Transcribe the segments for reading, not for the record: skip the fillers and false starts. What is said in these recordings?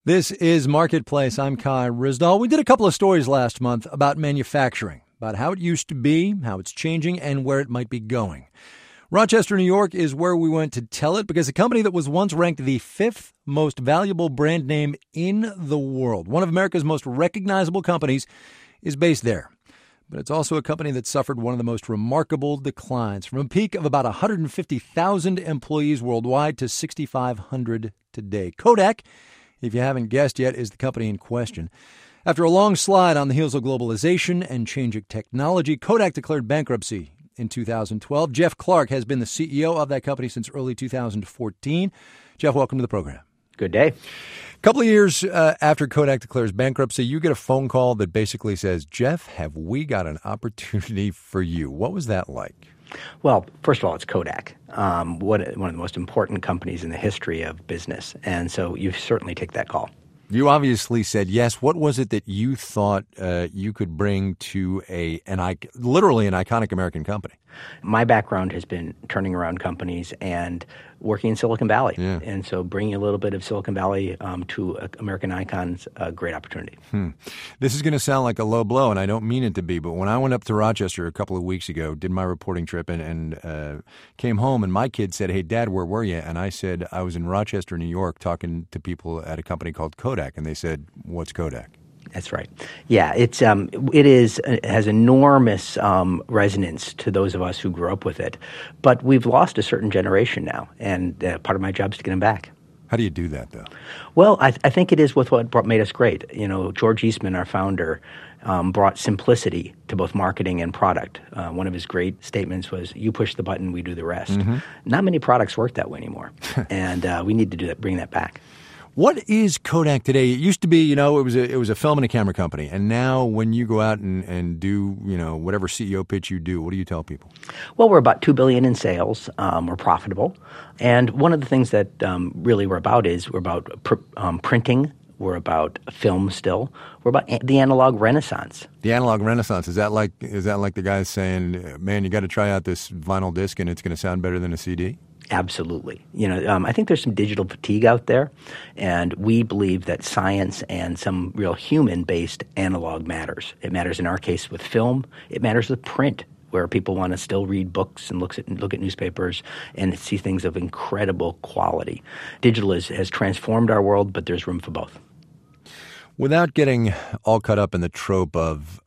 This is Marketplace. I'm Kai Ryssdal. We did a couple of stories last month about manufacturing, about how it used to be, how it's changing, and where it might be going. Rochester, New York is where we went to tell it because a company that was once ranked the 5th most valuable brand name in the world, one of America's most recognizable companies, is based there. But it's also a company that suffered one of the most remarkable declines, from a peak of about 150,000 employees worldwide to 6,500 today. Kodak, if you haven't guessed yet, is the company in question. After a long slide on the heels of globalization and changing technology, Kodak declared bankruptcy in 2012. Jeff Clark has been the CEO of that company since early 2014. Jeff, welcome to the program. Good day. A couple of years after Kodak declares bankruptcy, you get a phone call that basically says, Jeff, have we got an opportunity for you? What was that like? Well, first of all, it's Kodak, one of the most important companies in the history of business. And so you certainly take that call. You obviously said yes. What was it that you thought you could bring to literally an iconic American company? My background has been turning around companies and working in Silicon Valley. Yeah. And so bringing a little bit of Silicon Valley to American icons, a great opportunity. This is going to sound like a low blow, and I don't mean it to be, but when I went up to Rochester a couple of weeks ago, did my reporting trip, and came home, and my kid said, hey, Dad, where were you? And I said, I was in Rochester, New York, talking to people at a company called Kodak. And they said, what's Kodak? That's right. Yeah, it has enormous resonance to those of us who grew up with it. But we've lost a certain generation now, and part of my job is to get them back. How do you do that, though? Well, I think it is with what made us great. You know, George Eastman, our founder, brought simplicity to both marketing and product. One of his great statements was, you push the button, we do the rest. Mm-hmm. Not many products work that way anymore, and we need to bring that back. What is Kodak today? It used to be, it was a film and a camera company. And now when you go out and do, whatever CEO pitch you do, what do you tell people? Well, we're about $2 billion in sales. We're profitable. And one of the things that really we're about is we're about printing. We're about film still. We're about the analog renaissance. The analog renaissance. Is that like the guys saying, man, you got to try out this vinyl disc and it's going to sound better than a CD? Absolutely. I think there's some digital fatigue out there, and we believe that science and some real human-based analog matters. It matters in our case with film. It matters with print, where people want to still read books and look at newspapers and see things of incredible quality. Digital has transformed our world, but there's room for both. Without getting all caught up in the trope of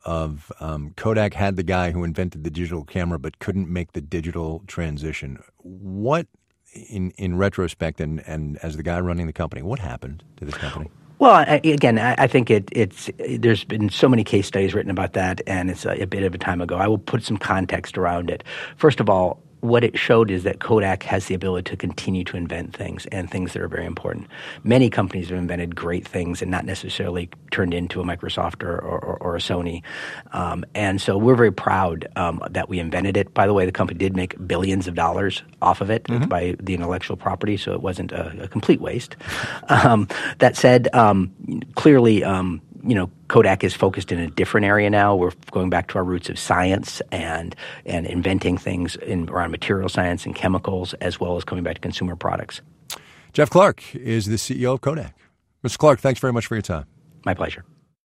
Kodak had the guy who invented the digital camera but couldn't make the digital transition, what, in retrospect and as the guy running the company, what happened to this company? Well, I think there's been so many case studies written about that, and it's a bit of a time ago. I will put some context around it. First of all, what it showed is that Kodak has the ability to continue to invent things, and things that are very important. Many companies have invented great things and not necessarily turned into a Microsoft or a Sony. And so we're very proud that we invented it. By the way, the company did make billions of dollars off of it by the intellectual property, so it wasn't a complete waste. That said, clearly, Kodak is focused in a different area now. We're going back to our roots of science and inventing things around material science and chemicals, as well as coming back to consumer products. Jeff Clark is the CEO of Kodak. Mr. Clark, thanks very much for your time. My pleasure.